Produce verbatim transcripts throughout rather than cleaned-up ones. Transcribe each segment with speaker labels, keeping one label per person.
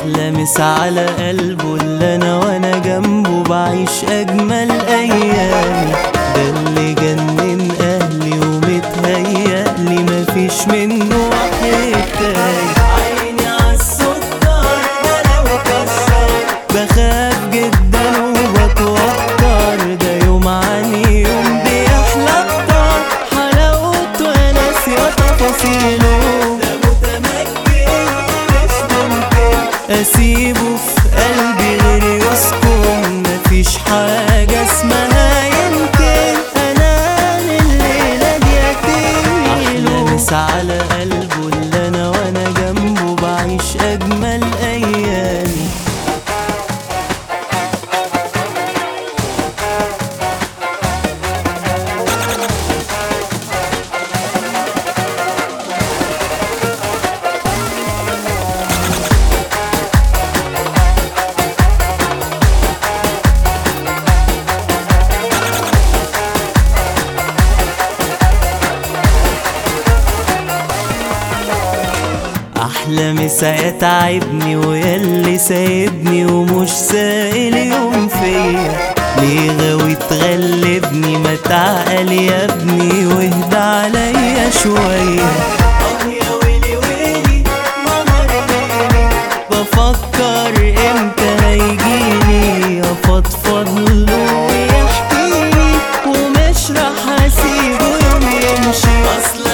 Speaker 1: أحلى مسا على قلبه اللي أنا وأنا جنبه بعيش أجمل أيامي. ده اللي جنن أهلي ومتهيألي مفيش منه واحد تاني. عيني عالسكر ده لو كسر بخاف جدا وبتوتر، ده يوم عن يوم بيحلى أكتر حلاوته يا ناس يا تفاصيله. أسيبه في قلبي غير يسكن، مفيش حاجة اسمها يمكن أنا الليلة دي أتيله. أحلى مسا على قلبه اللي أنا وأنا جنبه بعيش أجمل أيامي. أحلى مسا يتعبني وياللي سايبني ومش سائل يوم فيا. ليه غاوي تغلبني؟ ما تعقل يا ابني واهدى عليا شوية. اه يا ويلي ويلي ماما ليلي، بفكر امتى هيجيلي افضفض له ويحكيلي، ومش راح اسيبه يوم يمشي. اصل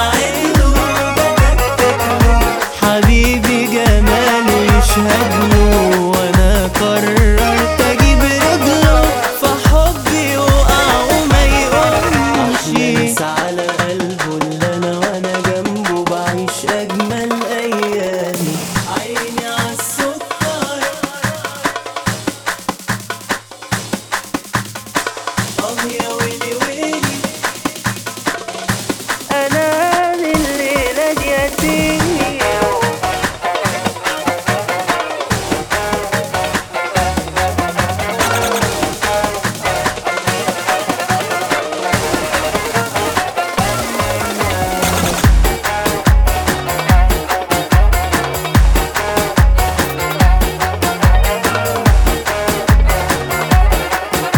Speaker 1: حبيبي جماله يشهد له، وانا قررت اجيب رجله فحبي يقع وما يقومش. أحلى مسا على قلبه اللي انا وانا جنبه بعيش اجمل ايامي. عيني عالسكر اه يا ويلي ويلي انا الليلة دي أتيني.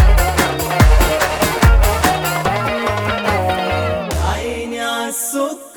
Speaker 1: عيني عالسكر